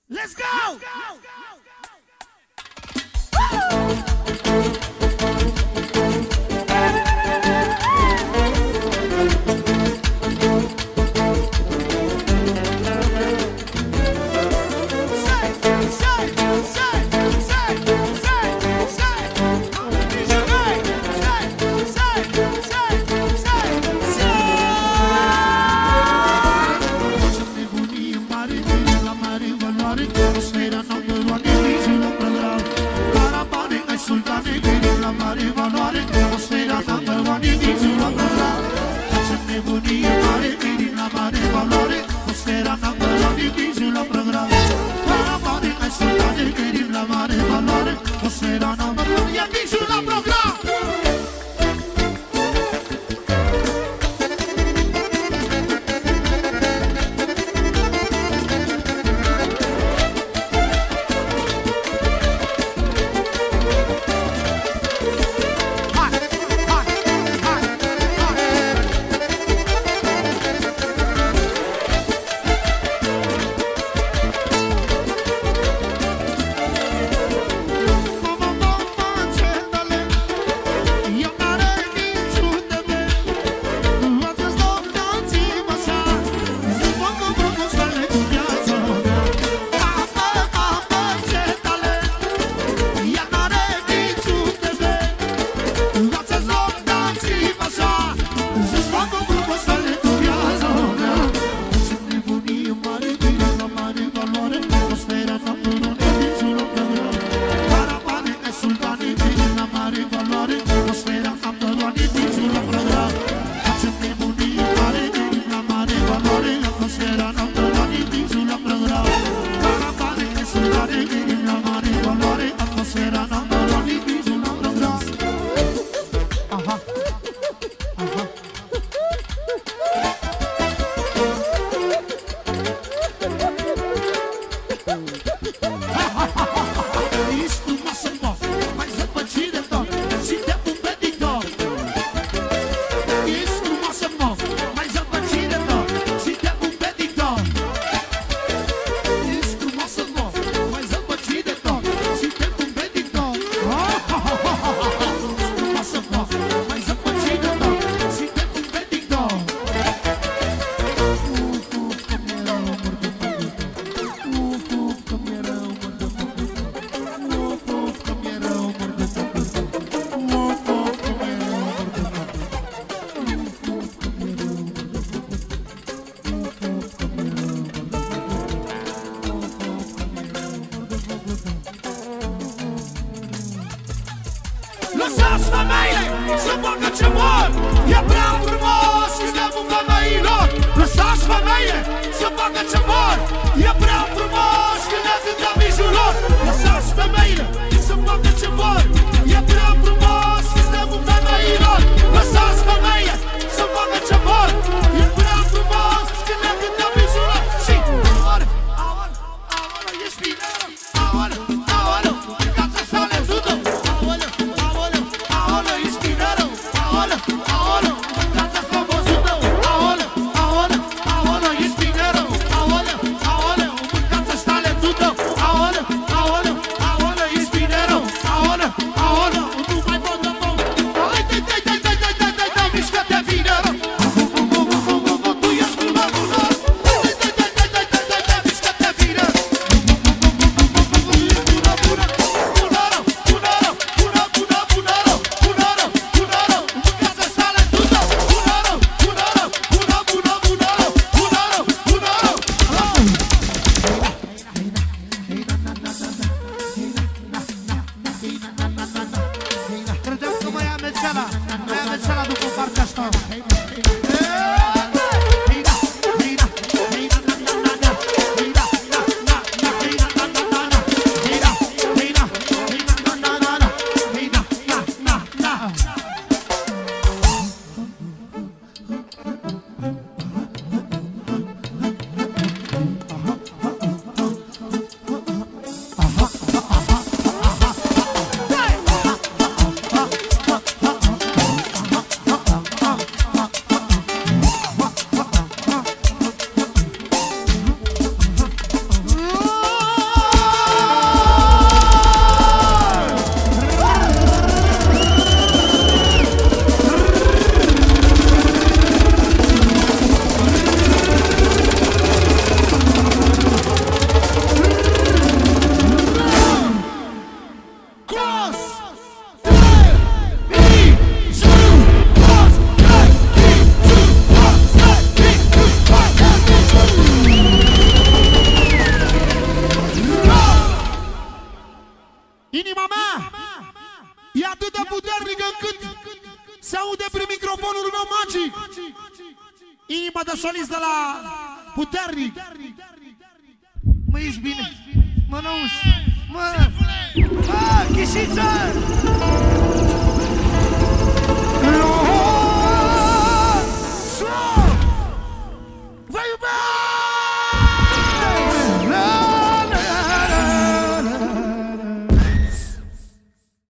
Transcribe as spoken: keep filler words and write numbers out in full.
Let's go! Lăsați femeile să facă ce vor, e prea frumos sistemul femeilor. Lăsați femeile să facă ce vor, e prea frumos când ne cântă visul lor. Lăsați femeile să facă ce vor, e prea frumos sistemul femeilor. Lăsați femeile să facă ce vor, e prea frumos când ne cântă visul lor. Și aolă, aolă, aolă, ești bine, aolă, aolă, viața să le ajută. E atât de puternic încât se aude prin microfonul meu magic. Inima de solist de la puternic. Mă, ești bine? Mă, n-auzi? Mă, mă, Chișiță!